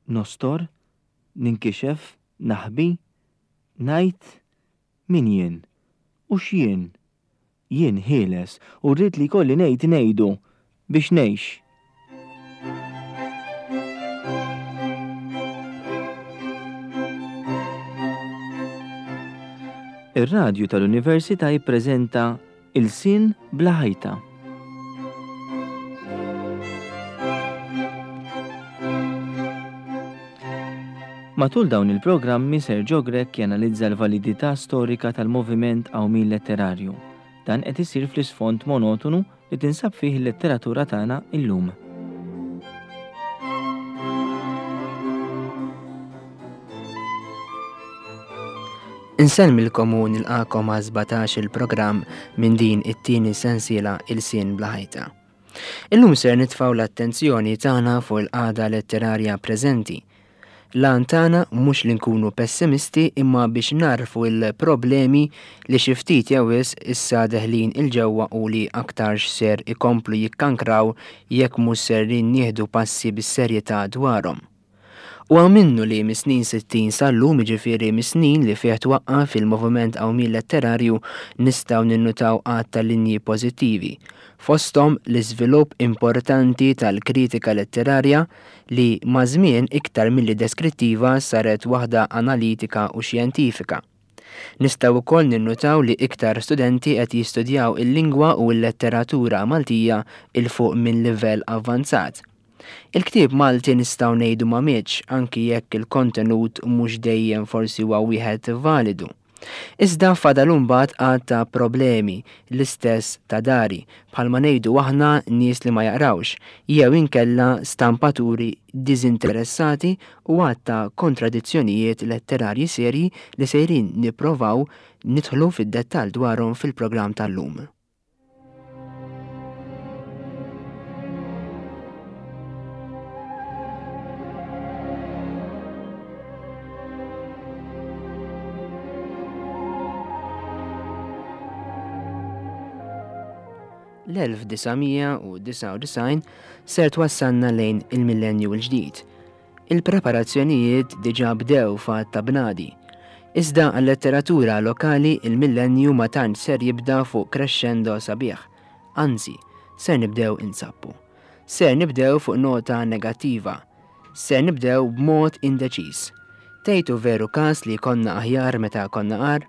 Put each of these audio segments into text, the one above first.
nostor, ninkixef, naħbi, ngħid min jien u x'jien. Jien ħieles u rrid li jkolli ngħidu biex ngħix. Ir-radju tal-Università jippreżenta Il-Sien bla ħajta. Matul dawn il-programmi Sergio Grek janalizza l-validità storika tal-moviment Awmin letterarju. Dan qed isir fl-isfond monotonu li tinsab fih il-letteratura tagħna illum. Insellmilkom u nilqakom għal 17 il-programm minn din it-tieni sensiela Il-Sien bla ħajta. Illum ser nitfgħu l-attenzjoni tagħna fuq il-qagħda letterarja preżenti. Lan tagħna mhux li nkunu pessimisti imma biex narfu il-problemi li xi ftit jew issa deħlin il-ġewwa u li aktarx ser ikomplu jikkankraw jekk mhux serrin nieħdu passi bis-serjetà dwarhom. U minnu li mis-snin 60 sal-lum jiġifieri mis-snin li fih twaqqaf il-moviment Awmin letterarju nistgħu ninnutaw għadd ta' linji pożittivi. Fosthom l-iżvilupp importanti tal-kritika letterarja li ma' żmien iktar milli deskrittiva saret waħda analitika u xjentifika. Nistgħu wkoll ninnutaw li iktar studenti qed jistudjaw il-lingwa u l-letteratura Maltija il fuq minn livell avvanzat. Il-ktieb Malti nistgħu ngħidu ma mitx anki jekk il-kontenut mhux dejjem forsi huwa wieħed validu. Iżda fadal imbagħad għad ta' problemi l-istess ta' dari bħalma ngħidu aħna nies li ma jaqrawx jew inkella stampaturi diżinteressati u għad ta' kontradizzjonijiet letterarji serji li sejrin nipprovaw nidħlu fid-dettall dwarhom fil-programm tal-lum. L-1999 ser twassalna lejn il-millenju l-ġdid. Il-preparazzjonijiet diġà bdew fatt ta' bnadi. Iżda għal-letteratura lokali il-millenju ma tantx ser jibda fuq crescendo sabiħ. Anzi, ser nibdew insappu. Ser nibdew fuq nota negattiva. Ser nibdew b'mod indeċiż. Tgħidu veru każ li konna aħjar meta konna qar?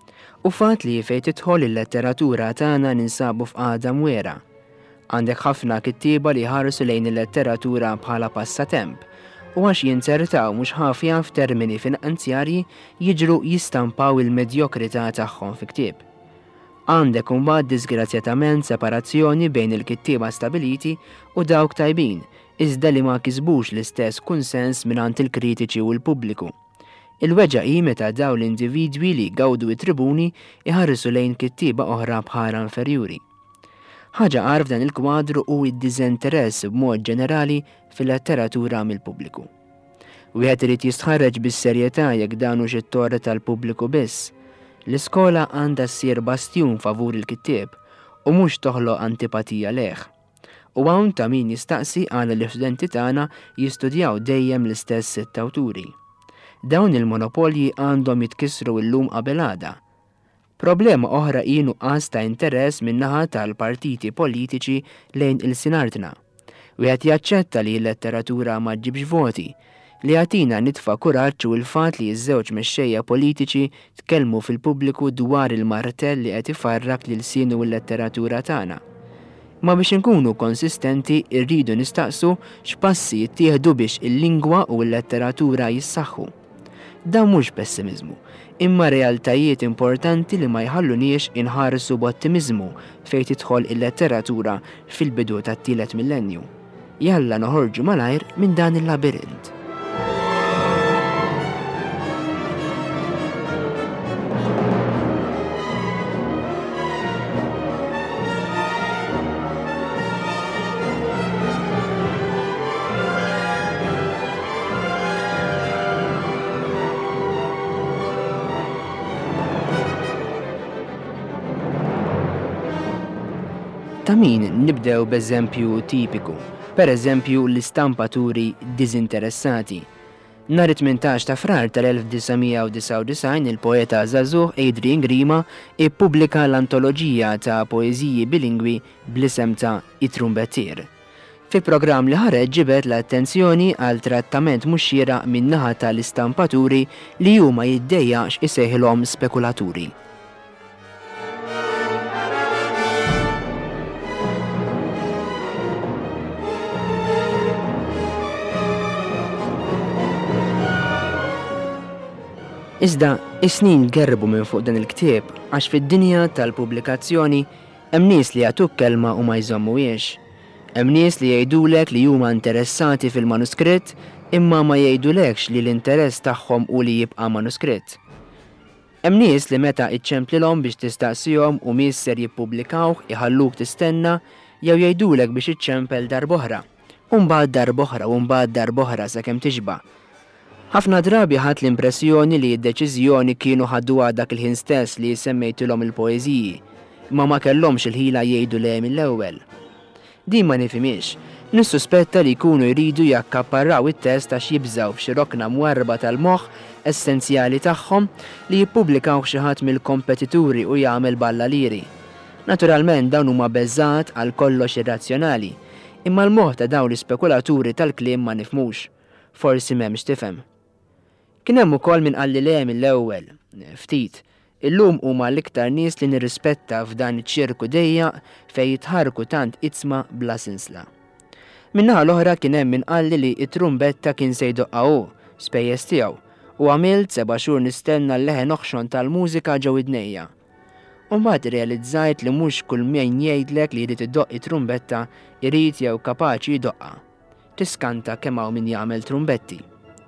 U fatt li fejn tidħol il-letteratura tagħna ninsabu f'qagħda mwera. Għandek ħafna kittieba li ħarsu lejn il-letteratura bħala passatemp u għax jinsertaw mhux ħafja f'termini finanzjarji jiġru jistampaw il-medjokrità tagħhom fi ktieb. Għandek imbagħad disgrazzjatament separazzjoni bejn il-kittieba stabiliti u dawk tajbin, iżda li ma kisbux l-istess kunsens mingħand il-kritiċi u l-pubbliku. Il-weġa hi meta daw l-individwi li gawdu it-tribuni iħarsu lejn kittieba oħra bħala inferjuri. Ħaġa għar f'dan il-kwadru u id-diżinteress b'mod ġenerali fil-letteratura mill-pubbliku. Wieħed irid jistħarreġ bis-serjetà jekk dan hux it-torre tal-pubbliku biss. L-iskola għandha ssir bastjun favur il-kittieb u mhux toħloq antipatija leh. U hawn ta' min jistaqsi għal l-istudenti tagħna jistudjaw dejjem l-istess sitt awturi. Dawn il-monopolji għandhom jitkissru llum qabel għada. Problema oħra hi nuqqas ta' interess min-naħa tal-partiti politiċi lejn il-sinartna. Wieħed jaċċetta li l-letteratura ma ġġibx voti, li għatina nitfa' kuraġġ u l-fatt li ż-żewġ mexxejja politiċi tkellmu fil-pubbliku dwar il-martell li qed ifarrak lil sin u l-letteratura tagħna. Ma biex inkunu konsistenti rridu nistaqsu x'passi jittieħdu biex il-lingwa u l-letteratura jissaħħu. Dan mhux pessimiżmu, imma realtajiet importanti li ma jħalluniex inħarsu b'ottimiżmu fejn tidħol il-letteratura fil-bidu tat-tielet millenju. Jalla noħorġu malajr minn dan il-labirint. Ta' min nibdew b'eżempju tipiku, pereżempju l-istampaturi diżinteressati. Nhar 18 ta' frar tal-1999 il-poeta żagħżugħ Adrian Grima ippubblika l-antoloġija ta' poeżiji bilingwi bl-isem ta' It-Trumbettier. Fi programm li ħareġ ġibet l-attenzjoni għal trattament mhux xieraq min-naħa tal-istampaturi li huma jiddejjaqx isejħilhom spekulaturi. Iżda, is-snin gerbu minn fuq dan il-ktieb għax fid-dinja tal-pubblikazzjoni hemm nies li jagħtuk kelma u ma jżommuhiex. Hemm nies li jgħidulek li huma interessati fil-manuskritt imma ma jgħidulekx li l-interess tagħhom u li jibqa' manuskritt. Hemm nies li meta iċċemplilhom biex tistaqsihom u min ser jippubblikawh iħalluk tistenna jew jgħidulek biex iċċempel darb'oħra, u mbagħad darb'oħra u mbagħad darb'oħra sakemm tixba'. Ħafna drabi ħadt l-impressjoni li d-deċiżjoni kienu ħadduha dak il-ħin stess li semmejtilhom il-poeżiji, imma ma kellhomx il-ħila jgħidu le mill-ewwel. Din ma nifhimiex, nissuspetta li jkunu jridu jakkapparraw it-test għax jibżgħu f'xi rokna mwarba tal-moħħ essenzjali tagħhom li jippubblikaw xi ħadd mill-kompetituri u jagħmel balla liri. Naturalment dawn huma beżżat għal kollox irrazzjonali, imma l-moħħ ta' dawn l-ispekulaturi tal-kliem ma nifhmux. Forsi m'hemmx tifhem. Kien hemm ukoll min qalli le mill-ewwel, ftit. Illum huma l-iktar nies li nirrispetta f'dan iċ-ċirku dejjaq fejn jitħarku tant itzma bla sinsla. Min-naħa l-oħra kien hemm min qalli li t-trumbetta kien se jdoqqaw spejjeż tiegħu u għamilt 7 xhur nistenna l-leħen oħxon tal-mużika ġew idnejja. U mbagħad irrealizzajt li mhux kull min jgħidlek li jrid iddoqqi trumbetta jrid jew kapaċi jdoqqa. Tiskanta kemm hawn min jagħmel trumbetti.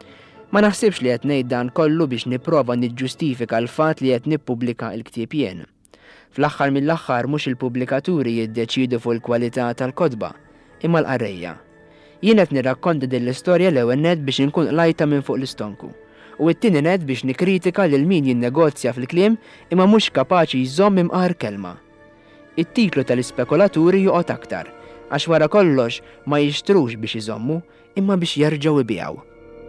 Ma naħsibx li qed ngħid dan kollu biex nipprova niġġustifika l-fatt li qed nippubblika l-ktieb jien. Fl-aħħar mill-aħħar mhux il-pubblikaturi jiddeċiedu fuq il-kwalità tal-kotba, imma l-qarrejja. Jien qed nirrakkonta din l-istorja l-ewwel nett biex inkun qlajta minn fuq l-istonku, u t-tieni nett biex nikkritika lil min jinnegozja fil-kliem imma mhux kapaċi jżomm imqar kelma. It-titlu tal-ispekulaturi joqgħod aktar, għax wara kollox ma jixtrux biex iżommu imma biex jerġgħu ibigħu.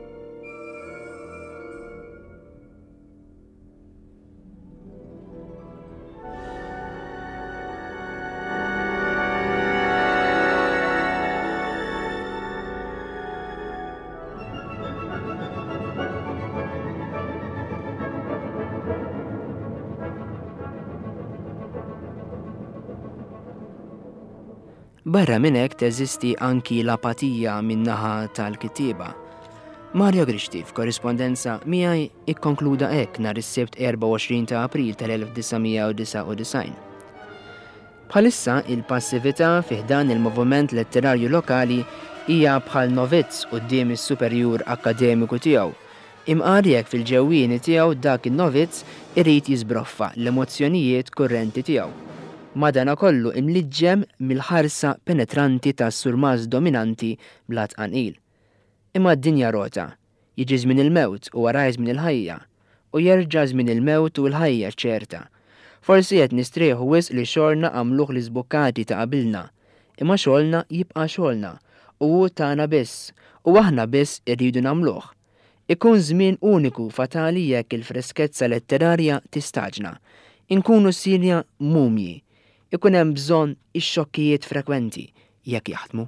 Barra minn hekk teżisti anki l-apatija min-naħa tal-kittieba. Mario Grishti f'korrispondenza miegħi ikkonkluda hekk nhar is-Sibt 24 ta' April tal-1999. Bħalissa il-passività fih dan il-moviment letterarju lokali hija bħal novizz quddiem is-superjur akademiku tiegħu. Imqar jekk fil-ġewwieni tiegħu dak in-novizz irid jiżbroffa l-emozzjonijiet kurrenti tiegħu. Madankollu imliġġem mill-ħarsa penetranti tas-surmaż dominanti bla tqanqil. Imma d-dinja rota, jiġi żmien il-mewt u wara żmien il-ħajja, u jerġa' żmien il-mewt u l-ħajja ċerta. Forsi qed nistrieħu wisq li xogħolna għamluh l-iżbukkati ta' qabilna, imma xogħolna jibqa' xogħolna u hu tagħna biss, u aħna biss irridu nagħmluh. Ikun żmien uniku fatali jekk il-freskezza letterarja tistaġna. Inkunu sirja mumji. Ikun hemm bżonn ix-xokkijiet frekwenti jekk jaħdmu.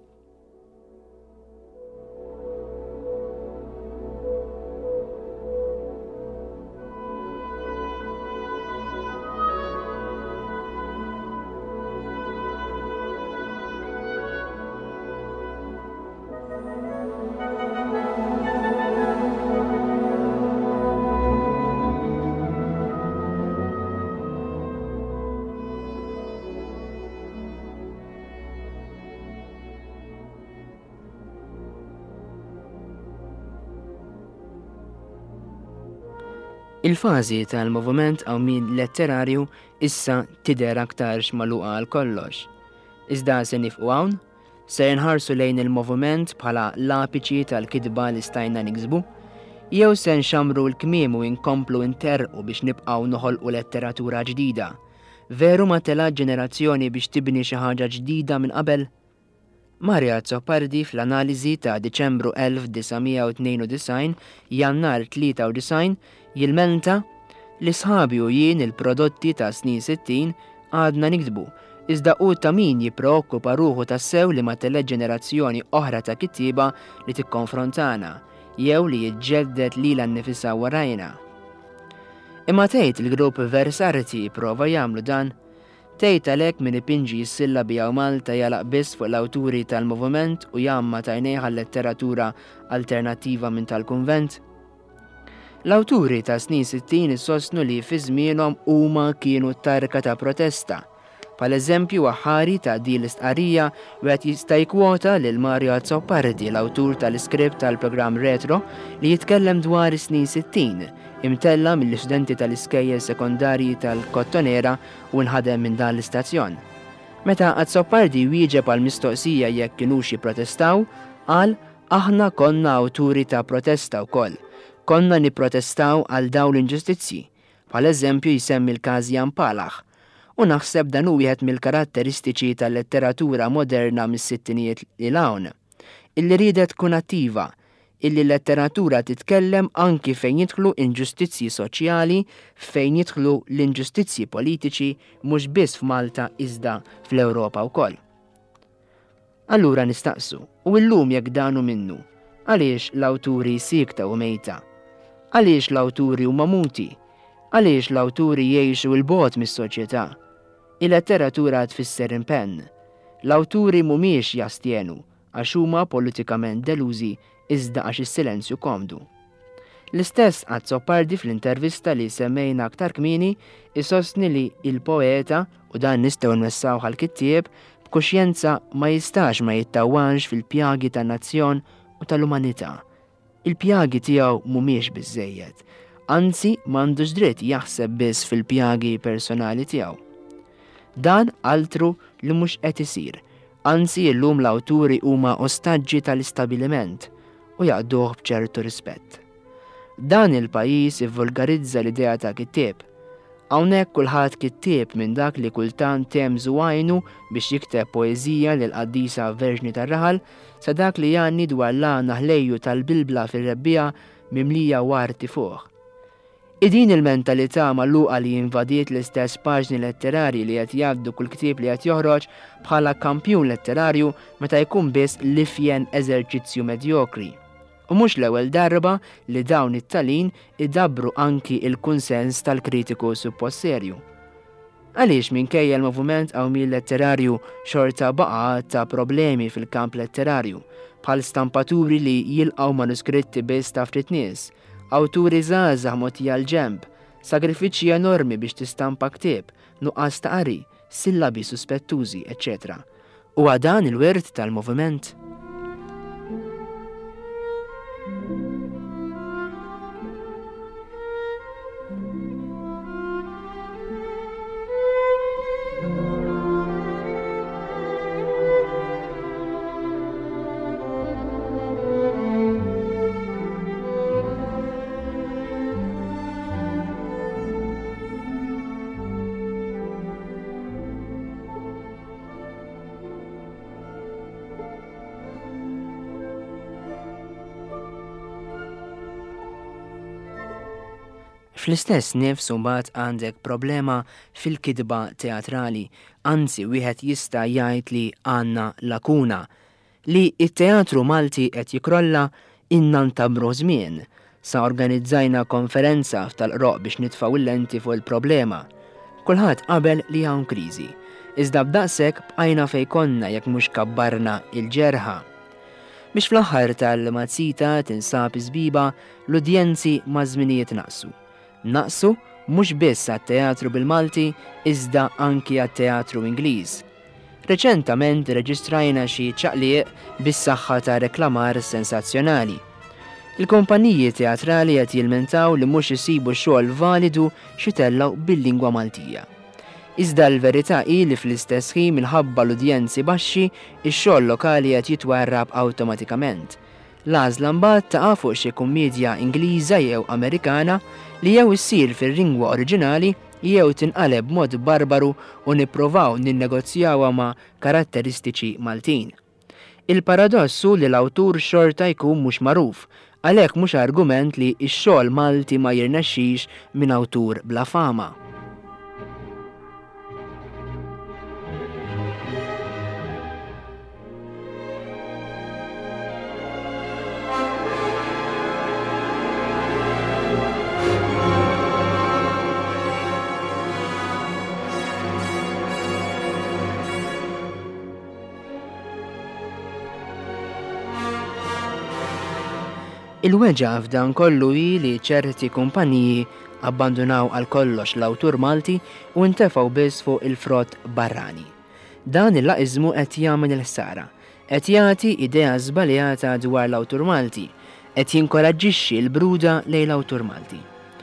Il-fażi tal-moviment min letterarju issa tidher aktar x'magħluqa għal kollox. Iżda se nifqu hawn, se nħarsu lejn il-moviment bħala l-apiċi tal-kidba li stajna niksbu, jew se nxamru l-kmiem u nkomplu nterqu biex nibqgħu noħolqu letteratura ġdida. Veru ma tela ġenerazzjoni biex tibni xi ħaġa ġdida minn qabel? Mario Azzopardi fl-analiżi ta' Diċembru 1992 Jannar 93 jilmenta li sħabi u jien il-prodotti ta' snin 60 għadna nikdbu, iżda u ta' min jippreokkupa ruħu tassew li ma teleġ ġenerazzjoni oħra ta' kittieba li tikkonfrontana, jew li jiġġeddet lilha nnifisha warajna. Imma tgħid il-grupp Versarti jipprova jagħmlu dan, tgħid għalhekk min ipinġi s-sillabi jew Malta jalaq biss fuq l-awturi tal-moviment u jamma tajnejha l-letteratura alternattiva minn tal-kunvent. L-awturi ta' snin 60 issostnu li fi żmienhom huma kienu tarka ta' protesta. Pal eżempju aħħari ta' din l-istqarrija wieħed jista' jkwota lil Mario Azzopardi, l-awtur tal-iskript tal-programm Retro li jitkellem dwar is-snin 60, imtella mill-istudenti tal-iskejjel sekondarji tal-Kottonera u nħadem minn dan l-istazzjon. Meta Azzopardi wieġeb għall-mistoqsija jekk kinux jipprotestaw, qal aħna konna awturi ta' protesta wkoll. Konna nipprotestaw għal dawn l-inġustizzji, bħal eżempju jsemmi l-każ Jan Palach, u naħseb dan hu wieħed mill-karatteristiċi tal-letteratura moderna mis-sittinijiet il hawn, illi ridet tkun attiva, illi l-letteratura titkellem anki fejn jidħlu inġustizzji soċjali, fejn jidħlu l-inġustizzji politiċi mhux biss f'Malta iżda fl-Ewropa wkoll. Allura nistaqsu, u llum jekk danu minnu, għaliex l-awturi sikta u mejta? Għaliex l-awturi huma muti? Għaliex l-awturi jgħixu l-bogħod mis-soċjetà? Il-letteratura tfisser impenn. L-awturi mhumiex jastjenu għax huma politikament delużi iżda għax is-silenzju komdu. L-istess Azzopardi fl-intervista li semmejna aktar kmieni isostni li il-poeta, u dan nistgħu nwessawh għall-kittieb, b'kuxjenza ma jistax ma jittawwanx fil-pjagi tan-nazzjon u tal-umanità. Il-pjagi tiegħu mhumiex biżżejjed, anzi m'għandux dritt jaħseb biss fil-pjagi personali tiegħu. Dan altru li mhux qed isir, anzi llum l-awturi huma ostaġġi tal-istabiliment u jaqduh b'ċertu rispett. Dan il-pajjiż ivvulgarizza l-idea ta' kittieb. Hawnhekk kulħadd kittieb minn dak li kultant temżu għajnu biex jikteb poeżija lil qaddisa Verġni tar-Raħal sa dak li janni dwar l-għana ħlejju tal-bilbla fir-rebbija mimlija warti fuq. Din il-mentalità magħluqa li jinvadiet l-istess paġni letterarji li qed jgħaddu kull ktieb li qed joħroġ bħala kampjun letterarju meta jkun biss lifjen eżerċizzju medjokri. U mhux l-ewwel darba li dawn it-talin idabbru anki il-kunsens tal-kritiku suppost-serju. Għaliex minkejja l-moviment qawmi letterarju xorta baqa' ta' problemi fil-kamp letterarju, bħal stampaturi li jilqgħu manuskritti biss ta' ftit nies, awturi żgħażagħ mogħtija l-ġenb, sagrifiċċji enormi biex tistampa ktieb, nuqqas ta' qari, sillabi suspettużi, etc. U dan il-wirt tal-moviment. Fl-istess nifs mbagħad għandek problema fil-kidba teatrali, anzi wieħed jista' jgħid li għandna lakuna li t-teatru Malti qed jikrolla inna ntabru żmien. Sa organizzajna konferenza tal-qroq biex nitfgħu l-lenti fuq il-problema. Kulħadd qabel li hawn kriżi, iżda b'daqshekk bqajna fejn konna jekk mhux kabbarna il-ġerħa. Biex fl-aħħar tal-mazzita tinsab iżbiba l-udjenzi ma' żminijiet naqsu. Naqsu mhux biss għat-teatru bil-Malti iżda anki għat-teatru Ingliż. Reċentament reġistrajna xi ċaqliq bis-saħħa ta' reklamar sensazzjonali. Il-kumpaniji teatrali qed jilmentaw li mhux isibu xogħol validu xitellgħu bil-lingwa Maltija. Iżda l-verità hi li fl-istess ħin minħabba l-udjenzi baxxi, ix-xogħol lokali qed jitwarrab awtomatikament. L-għażla mbagħad taqa' fuq xi kummedja Ingliża jew Amerikana li jew issir fir-lingwa oriġinali jew tinqaleb b'mod barbaru u nippruvaw ninnegozjawha ma' karatteristiċi Maltin. Il-paradossu li l-awtur xorta jkun mhux magħruf, għalhekk mhux argument li x-xogħol Malti ma jirnexxix minn awtur bla fama. Il-weġa f'dan kollu hi li ċerti kumpaniji abbandunaw għal kollox l-awtur Malti u ntefgħu biss fuq il-frott barrani. Dan il-laqiżmu qed jagħmel il-ħsara, qed jagħti idea żbaljata dwar l-awtur Malti, qed jinkoraġġixxi l-bruda lejn l-awtur Malti.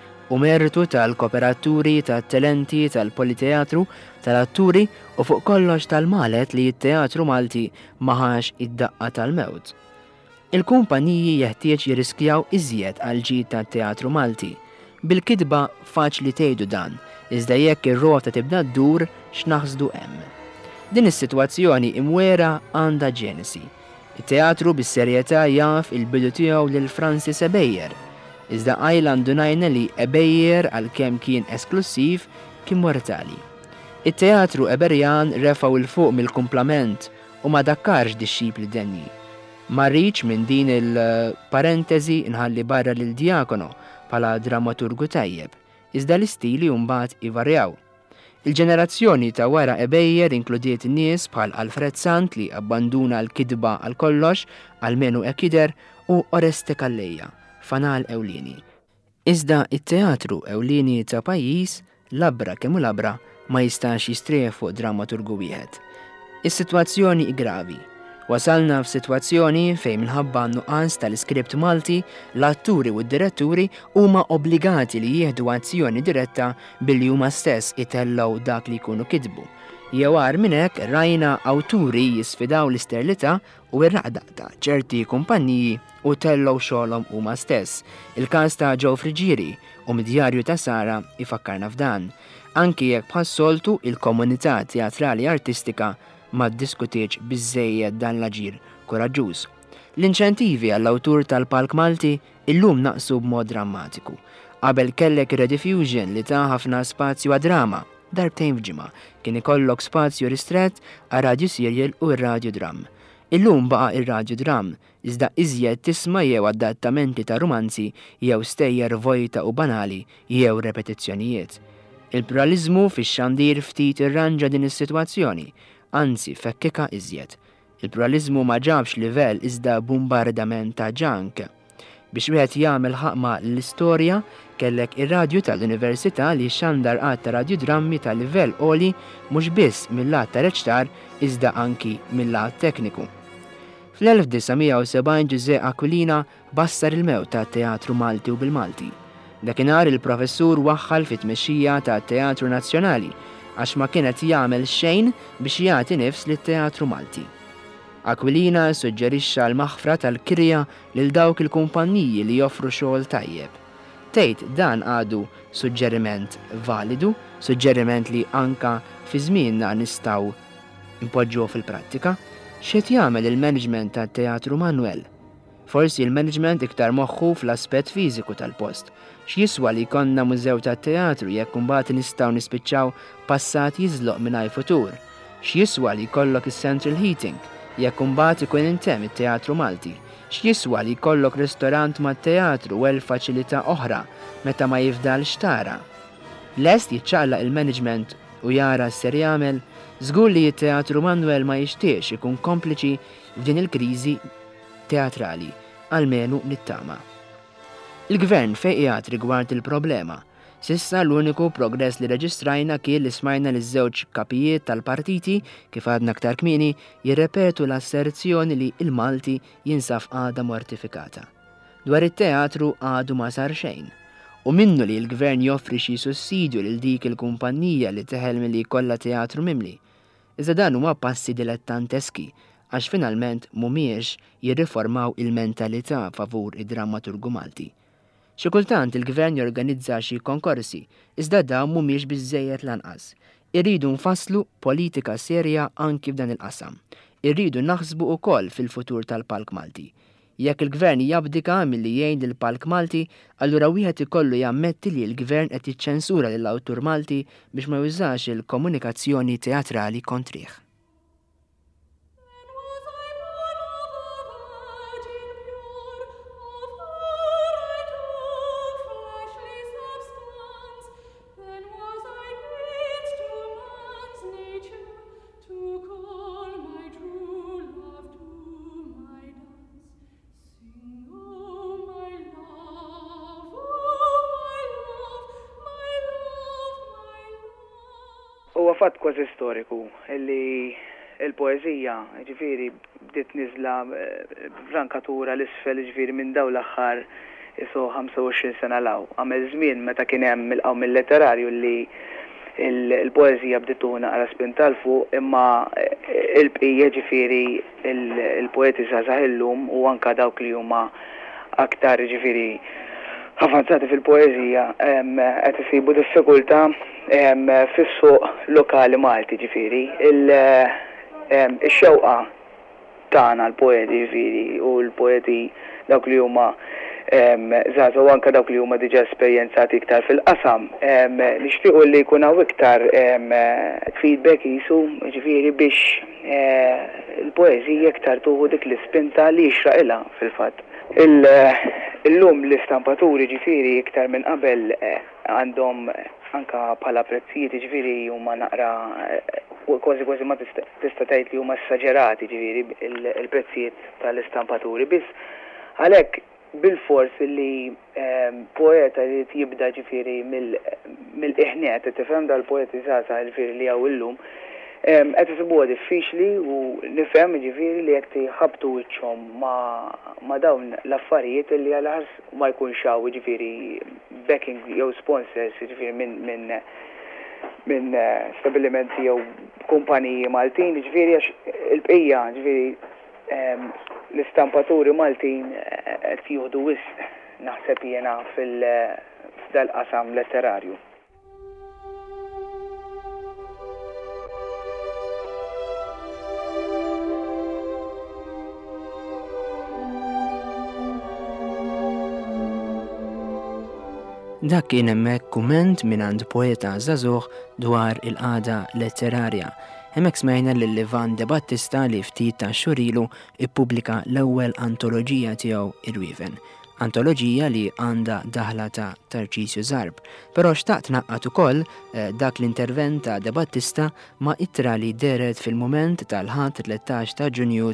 U mertu tal-kooperaturi, tat-talenti, tal-politeatru, tal-atturi u fuq kollox tal-malet li t-teatru Malti maħax id-daqqa tal-mewt. Il-kumpaniji jeħtieġ jirriskjaw iżjed għal ġid tat-teatru Malti. Bil-kidba faċli tgħidu dan, iżda jekk ir-rota tibda ddur x'naħsdu hemm. Din is-sitwazzjoni imwera għandha ġenesi. Il-teatru bis-serjetà jaf il-bidu tiegħu lil Francis Ebejjer, iżda qajla ndunajna li Ebejjer għalkemm kien esklusiv kien mortali. Il-teatru Eberjan refgħu il-fuq mill-kumplament u ma dakkarx dix-xib li denji. Marriċ minn din il-parentesi nħalli barra lil-Diakono bħala drammaturgu tajjeb, iżda l-istili mbagħad ivarjaw. Il-ġenerazzjoni ta' wara Ebejjer inkludiet nies bħal Alfred Sant li abbanduna l-kidba għal kollox, almenu hekk jidher, u Oreste Calleja, fanal ewlieni. Iżda it-teatru ewlieni ta' pajjiż, labra kemm labra, ma jistax jistrieħ fuq drammaturgu wieħed. Is-sitwazzjoni gravi. Wasalna f'sitwazzjoni fejn minħabba nuqqas tal-iskript Malti, l-atturi u d-diretturi huma obbligati li jieħdu azzjoni diretta billi huma stess itellgħu dak li jkunu kitbu. Jew għar minn hekk rajna awturi jisfidaw l-isterlità u r-raqda ta' ċerti kumpanniji u tellgħu xogħolhom huma stess. Il-każ ta' Joe Frigieri u mid-djarju ta' Sara ifakkarna f'dan. Anki jekk bħas-soltu il-komunità teatrali artistika ma ddiskutiex biżżejjed dan l-aġir koraġġuż. L-inċentivi għall-awtur tal-Palk Malti illum naqsu b'mod drammatiku. Qabel kellek Rediffusion li ta' ħafna spazju għad-drama, darbtejn f'ġimgħa, kien ikollok spazju ristrett għal Radio Serial u r-Radio Dram. Illum baqa' ir-Radio Dram, iżda iżjed tisma' jew adattamenti ta' romanzi jew stejjer vojta u banali jew repetizzjonijiet. Il-pluralizmu fix-xandir ftit irranġa din is-sitwazzjoni, anzi fekkika iżjed. Il-pluralizmu ma ġabx livell iżda bombardament ta' ġank. Biex wieħed jagħmel ħaqma l-istorja kellek ir-radju tal-Università li xandar qatt ta' radiodrammi ta' livell għoli mhux biss mill-lat ta' reċtar iżda anki mill-lat tekniku. Fl-1970 Giuseppe Aquilina bassar il-mewt tat-Teatru Malti u bil-Malti. Dakinhar il-professur waħħal fit-tmexxija tat-Teatru Nazzjonali għax ma kienet jagħmel xejn biex jagħti nifs lit-Teatru Malti. Aquilina suġġerixxa l-maħfra tal-kirja lil dawk il-kumpanniji li joffru xogħol tajjeb. Tgħid dan għadu suġġeriment validu, suġġeriment li anka fi żmienna nistgħu impoġġuh fil-prattika. X'qed jagħmel il-management tat-Teatru Manuel? Forsi il-management iktar moħħu fl-aspett fiżiku tal-post. X'jiswa li jkollna mużew tat-teatru jekk imbagħad nistgħu nispiċċaw passat jiżloq mingħajr futur. X'jiswa li jkollok is-central heating jekk imbagħad ikun intemm it-Teatru Malti. X'jiswa li jkollok ristorant mat-teatru u faċilità oħra meta ma jifdalx tara. Lest jiċċaqlaq il-management u jara ser jagħmel, żgur li t-Teatru Manuel ma jixtieqx ikun kompliċi f'din il-kriżi teatrali, almenu nittama. Il-gvern fejn qiegħed rigward il-problema. Sissa l-uniku progress li reġistrajna kien li smajna li żewġ kapijiet tal-partiti kif għadna aktar kmieni jirrepetu l-asserzjoni li il-Malti jinsab għada mortifikata. Dwar it-teatru għadu ma sar xejn. U minnu li l-gvern joffri xi sussidju lil dik il-kumpanija li teħelmi li jkollha teatru mimli. Iżda dan huma passi dilettanteski għax finalment mhumiex jirriformaw il-mentalità favur id-drammaturgu Malti. Xi kultant il-gvern jorganizza xi konkorsi, iżda dawn mhumiex biżżejjed lanqas. Iridu nfasslu politika serja anki f'dan il-qasam. irridu naħsbu wkoll fil-futur tal-Palk Malti. Jekk il-Gvern jabdika milli jgħin il-Palk Malti, allura wieħed ikollu jammetti li l-Gvern qed jiċċensura lill-awtur Malti biex ma jużax il-komunikazzjoni teatrali kontrih. Huwa fatt kważi storiku illi il-poeżija ġifieri bdiet niżla b'rankatura l-isfel ġifieri minn dawn l-aħħar isu 25 sena law. Għamel żmien meta kien hemm il-qawm letterarju li il-poeżija bdiet naqra spinta l fuq imma il-bqija ġifieri il-poeti żgħażagħ illum u anke dawk li huma aktar ġifieri avanzati fil-poeżija qed isibu diffikultà fis-suq lokali Malti ġifieri. Ix-xewqa tagħna l-poeti ġifieri u l-poeti dawk li huma żgħażagħ u anke dawk li huma diġà esperjenzati iktar fil-qasam nixtiequ li jkun hawn iktar feedback isu ġifieri biex il-poeżija iktar tuħu dik l-ispinta li jixraqilha fil-fatt. Illum l-istampaturi ġifieri iktar minn qabel għandhom anka bħala prezzijiet ġifieri huma naqra kważi ma tista' tgħid li huma esaġerati ġifieri il-prezzijiet tal-istampaturi biss għalhekk bil-fors li poeta li jibda ġifieri mill-iħniet tifhem dal-poeti żgħażagħ ġifieri li hawn illum qed isibuha diffiċli u nifhem ġifieri li jekk tħabbtu wiċċhom ma' dawn l-affarijiet li għal-ħars ma jkunx hawn ġifieri backing jew sponsors ġifieri minn stabilimenti jew kumpaniji Maltin ġifieri għax il-bqija ġifieri l-istampaturi Maltin qed jieħdu wisq naħseb jiena f'dal-qasam letterarju. Dak kien hemmhekk kumment minn għand poeta żagħżugħ dwar il-qagħda letterarja. Hemmhekk smajna lil Ivan De Battista li ftit ta' xhur ilu ippubblika l-ewwel antoloġija tiegħu Ir-Wieven. Antoloġija li għandha daħla ta' Tarċisju Zarb. Però xtaqt naqqat ukoll dak l-intervent ta' De Battista ma' ittra li deret fil-mument tal-ħadd 13 ta' Ġunju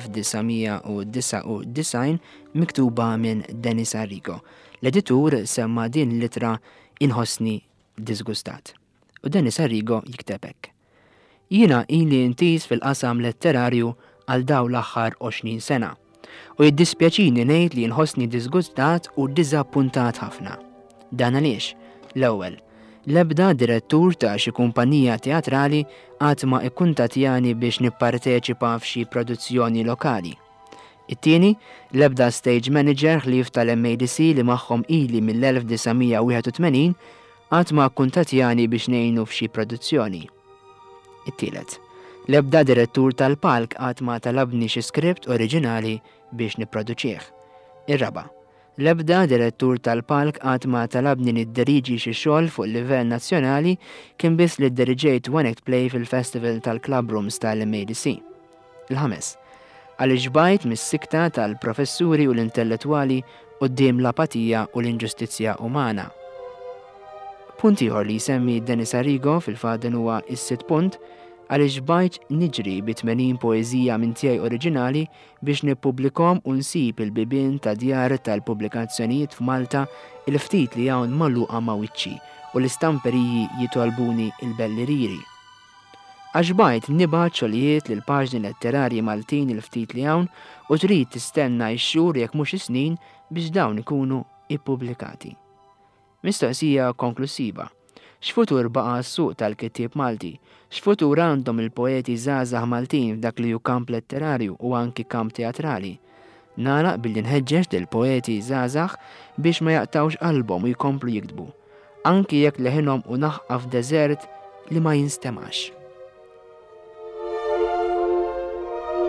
tal-1999 miktuba minn Denis Arrigo. L-editur semma din l-ittra inħossni disgustat. U Denis Arrigo jikteb hekk. Jiena ili intis fil-qasam letterarju għal daw l-aħħar 20 sena. U jiddispjaċini ngħid li nħossni disgustat u diżappuntat ħafna. Dan għaliex, l-ewwel, l-ebda direttur ta' xi kumpanija teatrali qatt ma ikkuntattjani biex nipparteċipa f'xi produzzjoni lokali. It-tieni, l-ebda stage manager ħlief tal-MADC li magħhom ili mill-1981 qatt ma kkuntattjani biex ngħinu f'xi produzzjoni. It-tielet, l-ebda direttur tal-palk qatt ma talabni xi skript oriġinali biex nipproduċih. Ir-raba', l-ebda direttur tal-palk qatt ma talabni niddiriġi xi xogħol fuq livell nazzjonali kien biss li ddiriġejt one act play fil-Festival tal-Club Rooms tal-MADC. Il-ħames, għaliex bajt mis-sikta tal-professuri u l-intellettwali quddiem l-apatija u l-inġustizzja umana. Punt ieħor li jsemmi Denis Arrigo fil-faden huwa is-sitt punt għaliex bajt niġri bi 80 poeżija minn tiegħi oriġinali biex nippubblikhom u nsib il-bibien ta' djar tal-pubblikazzjonijiet f'Malta il-ftit li hawn magħluqa ma' wiċċi u l-istamperiji jitolbuni il-belliriri. Għax bajt nibgħat xogħlijiet lil paġni letterarji Maltin il-ftit li hawn u trid tistenna x-xhur jekk mhux is-snin biex dawn ikunu ippubblikati. Mistoqsija konklusiva. X'futur baqa' s-suq tal-kittieb Malti? X'futur għandhom il-poeti żgħażagħ Maltin f'dak li hu kamp letterarju u anki kamp teatrali? Nagħlaq billi nħeġġeġ lill-poeti żgħażagħ biex ma jaqtawx qalbhom u jkomplu jiktbu, anki jekk leħinhom u naħqa f'deżert li ma jinstemax.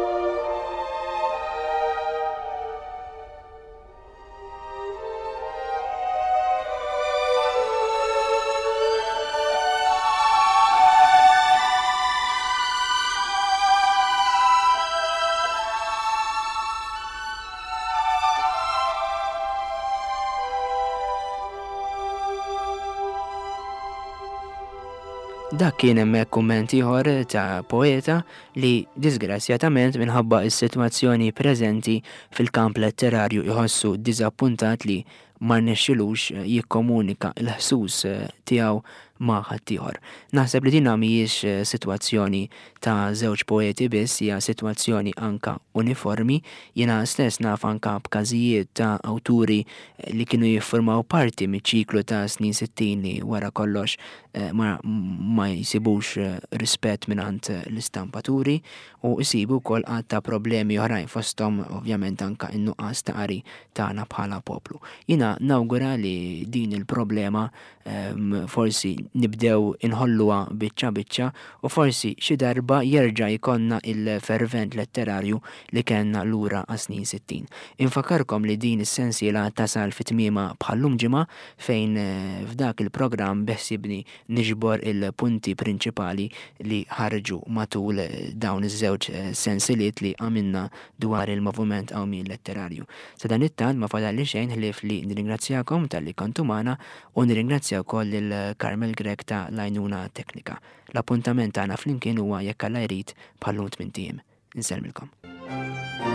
Dak kien hemmhekk kumment ieħor ta' poeta li disgrazzjatament minħabba s-sitwazzjoni preżenti fil-kamp letterarju jħossu diżappuntat li ma rnexxilux jikkomunika l-ħsus tiegħu ma' ħaddieħor. Naħseb li din mhijiex sitwazzjoni ta' żewġ poeti biss, hija sitwazzjoni anka uniformi. Jiena stess naf anka b'każijiet ta' awturi li kienu jiffurmaw parti miċ-ċiklu ta' snin 60 li wara kollox ma jsibux rispett mingħand l-istampaturi u jsibu wkoll għad ta' problemi oħrajn fosthom ovvjament anka in-nuqqas ta' qari tagħna bħala poplu. Jiena nawgura li din il-problema forsi nibdew inħolluha biċċa biċċa u forsi xi darba jerġa' jkollna il-fervent letterarju li kellna lura għas-snin 60. Infakarkom li din is-sensiela tasal fit-tmiema bħallum ġimgħa fejn f'dak il-programm beħsibni niġbor il-punti prinċipali li ħarġu matul dawn iż-żewġ sensiliet li għamilna dwar il-moviment Awmin letterarju. Sa dan it-tant ma fadalli xejn ħlief li nirringrazzjakom tal-li kontu magħna u nirringrazzja wkoll il-Karmel Grek ta' l-għajnuna teknika. L-appuntament tagħna flimkien huwa jekk Alla jrid bħallum 8 ijiem. Inselmilkom.